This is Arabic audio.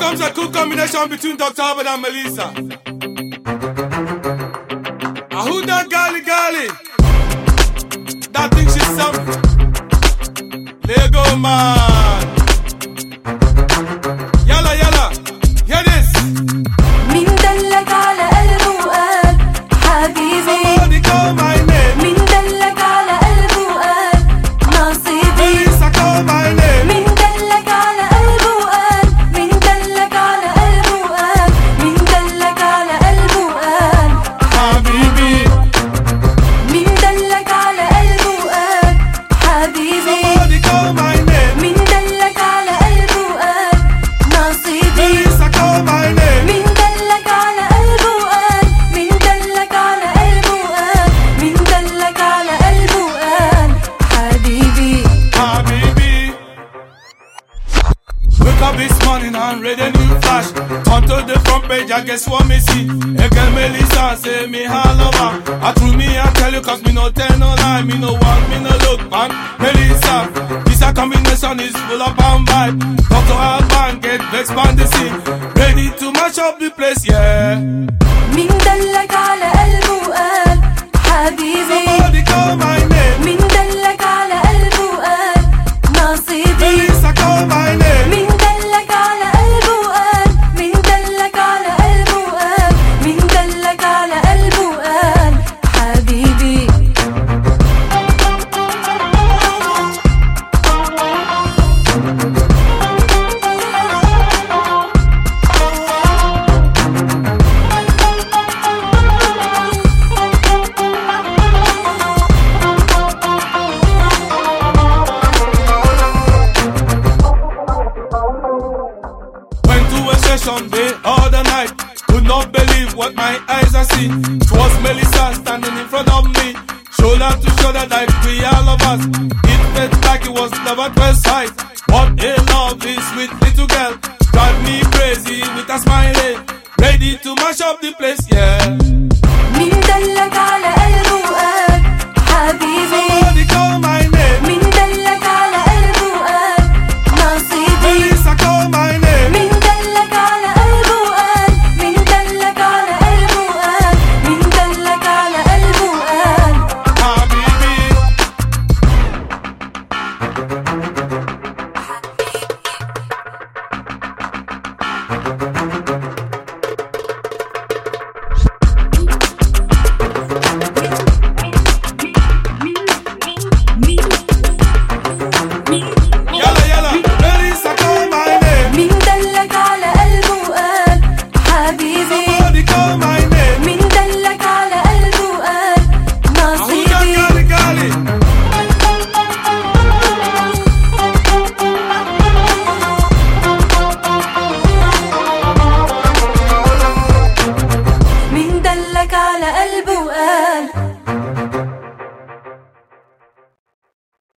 comes a cool combination between Dr. Albert and Melissa. Who that golly golly? That thinks she's something. Lego man. Yalla yalla. Hear this. مين دلك على قلبه وقال حبيبي. Somebody call my name. مين دلك على قلبه وقال نصيبي. Melissa call my name. مين دلك على قلبه وقال مين دلك على قلبه وقال مين دلك على قلبه وقال حبيبي. مين دلك على قلبه وقال حبيبي. Somebody call my name. مين دلك على قلبه وقال نصيبي. Melissa call my name. مين دلك على قلبه وقال مين دلك على قلبه وقال مين دلك على قلبه وقال حبيبي. Habibi. Wake up this morning and read a new flash. Turn to the front page, I guess what me see. Again, Melissa say me all over. I through me, I tell you, cause me no tell no lie. Me no want, me no look, man. Melissa, this a combination is full of bomb vibe. Dr. Alban get vexed on the scene. Ready to mash up the place, yeah. مين دلك على قلبه وقال حبيبي. Somebody call my name. مين دلك على قلبه وقال نصيبي. Melissa call my name. مين دلك على قلبه وقال مين دلك على قلبه وقال مين دلك على قلبه وقال حبيبي. Went to a session day all the night. Could not believe what my eyes are see. It was Melissa standing in front of me, shoulder to shoulder like we all of us. It felt like it was love at first sight. What a lovely sweet little girl, drive me crazy with a smile, ready to mash up the place, yeah. مين دلك على قلبه وقال حبيبي. Somebody call my